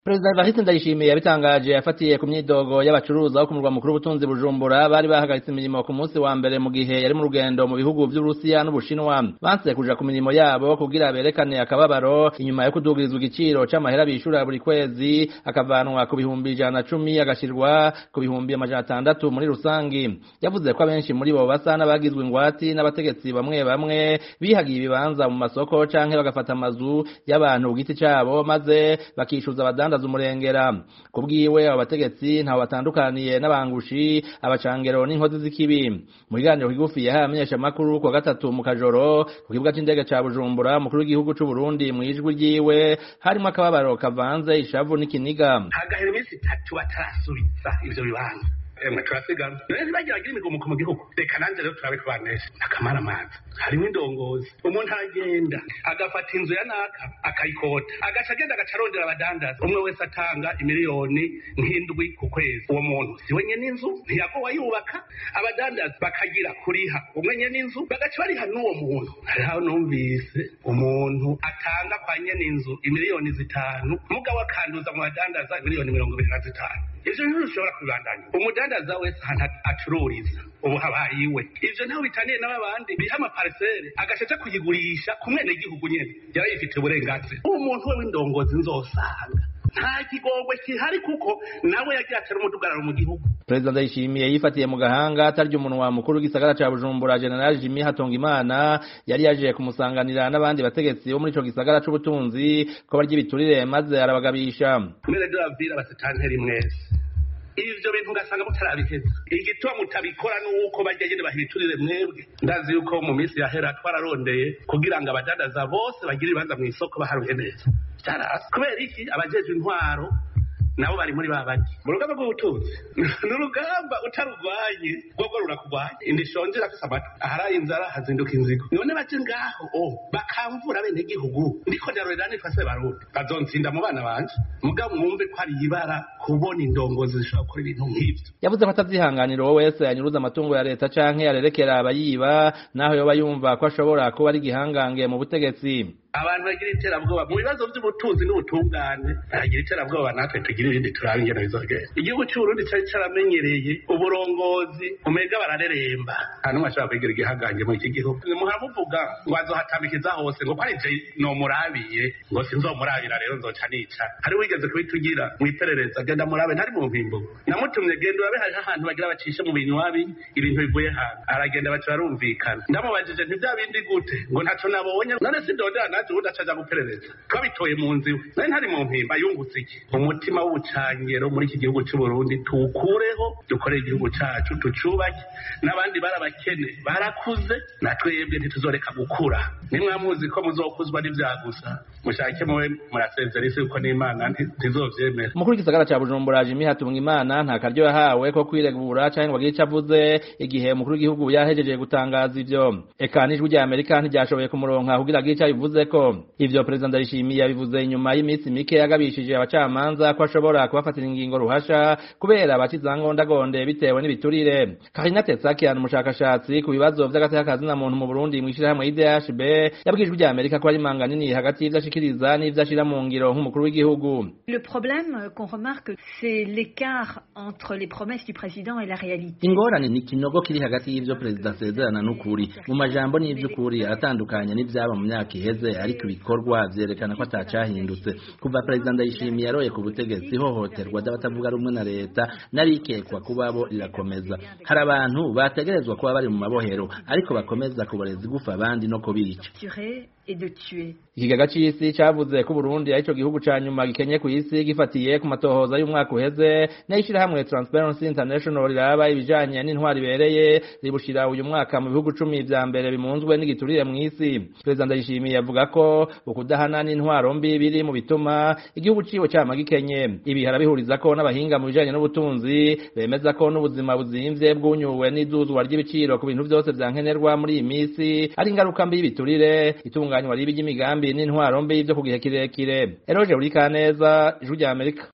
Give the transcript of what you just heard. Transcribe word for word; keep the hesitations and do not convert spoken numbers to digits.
Perezida Evariste Ndayishimiye yabitangaje yafatiye ku myidogo y'abacuruza bo ku murwa mukuru w'ubutunzi Bujumbura bari bahagaritse imirimo ku munsi wa mbere mu gihe yari mu rugendo mu bihugu vy'Uburusiya n'Ubushinwa banse kuja ku mirimo yabo kugira berekane akababaro inyuma yo kudugirizwa igiciro c'amahera bishura buri kwezi akavanwa ku bihumbi ijana na cumi agashirwa ku bihumbi amajana atandatu muri rusangi. Yavuze ko abenshi muri bo basa n'abagizwe ingwati n'abategetsi bamwe bamwe bihagiye ibibanza mu masoko canke bagafata amazu y'abantu ku giti cabo maze bakishuza abadandaza umurengera. Kubwiwe abo bategetsi ntaho batandukaniye n'abangushi abacangero n'inkozi z'ikibi. Mu kiganiro kigufi yahaye abamenyeshamakuru kuwa gatatu mu kajoro ku kibuga c'indege ca Bujumbura umukuru w'igihugu c'u Burundi mu ijwi ryiwe harimo akababaro kavanze ishavu n'ikiniga. Hagahera iminsi itatu batarasubiza ivyo bibanza emwe turasigana rero bagiragira imigomuko mu gihugu reka nanje rero turabe kubanesha akamara amazi harimo indongozi umuntu aragenda agafata inzu ya naka akayikota agaca agenda agacarondera abadandaza umwe wese atanga imiliyoni nk'indwi ku kwezi. Uwo muntu si we nyene inzu ntiyago wayubaka abadandaza bakagira kuriha umwe nyene inzu bagaca bariha n'uwo muntu. Hariho numvise umuntu atanga kwa nyene inzu imiliyoni zitanu mugabo akanduza mu badandaza imiliyoni mirongo ibiri na zitanu. Ivyo ntibishobora ushobora kubandanya umudandaza wese ahantu acururiza ubu habaye iwe. Ivyo ntaho bitaniye n'abandi biha amaparisere agashaca kuyigurisha ku mwene gihugu nyene yarayifitiye uburenganzira. Uwo muntu we w'indongozi nzosanga nta kigongwe kihari kuko nawe yagiye atera umudugararo mu gihugu. Perezida Ndayishimiye yifatiye mu gahanga atarya umunwa mukuru w'igisagara ca Bujumbura General Jimmy Hatongimana yari yaje kumusanganira n'abandi bategetsi bo muri ico gisagara c'ubutunzi ko barya ibiturire maze arabagabisha. Mbere ndababwira basitanteri mwese ivyo bintu ugasanga mutarabiheza igituma mutabikora nuko barya nyene bahiturire mwebwe. Ndazi yuko mu minsi yahera twararondeye kugira ngo abadandaza bose bagire ibibanza mw'isoko baharuhe neza cyarasi kubera iki abajejwe intwaro nabo bari muri babandi mu rugamba rw'ubutunzi n'urugamba utarugwanye rwogo rurakugwanye indi shonje rafise amata aharaye inzara hazinduka inzigo none baje ngaho oh bakamvura bene gihugu ndiko ndarorera nifase barundi bazonsinda mu bana banje mugabo mwumve ko ari ibara kubona indongozi zishobora gukora ibintu nk'ivyo. Yavuze ko atavyihanganira uwo wese yanyuruza amatungo ya leta canke yarerekera abayiba naho yoba yumva ko ashobora kuba ari igihangange mu butegetsi. Abantu bagira iterabwoba mu bibazo by'ubutunzi n'ubutungane bagira iterabwoba natwe tugira ibindi turabe ingene bizogenda. Igihugu cy'u Burundi cyari caramenyereye uburongozi umega barareremba hano mwashaka kwigira igihangange mu iki gihugu muhamuvuga ngo azohatamikiza hose ngo kwari je no murabiye ngo sinzomurabira rero nzoca nica. Hari wigeze kubitugira mwiterereza genda murabe ntari mu mpimbo namutumye genda urabe hari ahantu bagira bacishe mu bintu wabi ibintu bivuye hantu aragenda baca barumvikana ndamubajije nti bya bindi gute ngo ntaco nabonye none sindodana udacaja guperereza twabitoye mu nzi nari ntari mu mpimba yungutse iki umutima w'ubucangero muri iki gihugu cy'u Burundi tukureho dukore igihugu cacu tucubake n'abandi barabakene barakuze natwebwe ntituzoreka gukura nimwamuzi ko muzokuzwa n'ivyagusa mushake muwe murasezera isi uko n'Imana ntizovyemera. Umukuru w'igisagara ca Bujumbura Jimmy Hatongimana nta karyo yahawe ko kwiregura canke ngo agire ico avuze igihe umukuru w'igihugu yahejeje gutangaza ivyo. Eka n'ijwi rya Amerika ntiryashoboye kumuronka kugira agire ico abivuze ko ivyo Perezida Ndayishimiye yabivuze inyuma y'iminsi mike yagabishije abacamanza ko ashobora kubafatira ingingo ruhasha kubera abakizangondagonde bitewe n'ibiturire. Karina Tetsakian umushakashatsi ku bibazo vy'agateka na muntu mu Burundi mw'ishirahamwe I D H B yabwijwe rya Amerika ko ari manga nini hagati y'ivyo ashikiriza n'ivyo ashira mu ngiro nk'umukuru w'igihugu. Le problème qu'on remarque c'est l'écart entre les promesses du président et la réalité. Ingorane ni kinogo kiri hagati y'ivyo Perezida asezerana n'ukuri mu majambo n'ivy'ukuri aratandukanye n'ivyaba mu myaka iheze ariko ibikorwa vyerekana ko atacahindutse. Kuva Perezida Ndayishimiye yaroye ku butegetsi hohoterwa ry'abatavuga rumwe na leta narikekwa kubabo rirakomeza. Hari abantu bategerezwa kuba bari mu mabohero ariko bakomeza kuboreza gufa abandi no kubica. Ikigaga c'isi cavuze ko Burundi arico gihugu ca nyuma gikenye ku isi gifatiye ku matohoza y'umwaka uheze n'ishirahamwe Transparency International riraba ibijanye n'intwari bereye ribushira uyu mwaka mu bihugu cumi vya mbere bimunzwe n'igiturire mu isi. Perezida Ndayishimiye yavuga ko ukudahana n'intwaro mbi biri mu bituma igihugu ciwe cyama gikenye. Ibi harabihuriza ko n'abahinga mu bijanye n'ubutunzi bemeza ko n'ubuzima buzimvye bwunyuwe n'iduzwa ry'ibiciro ku bintu byose vyankenerwa muri iyi misi ari ingaruka mbi y'ibiturire itunganywa ribi ry'imigambi n'intwaro mbi byo ku gihe kirekire. Eroje Urikaneza, Ijwi rya Amerika.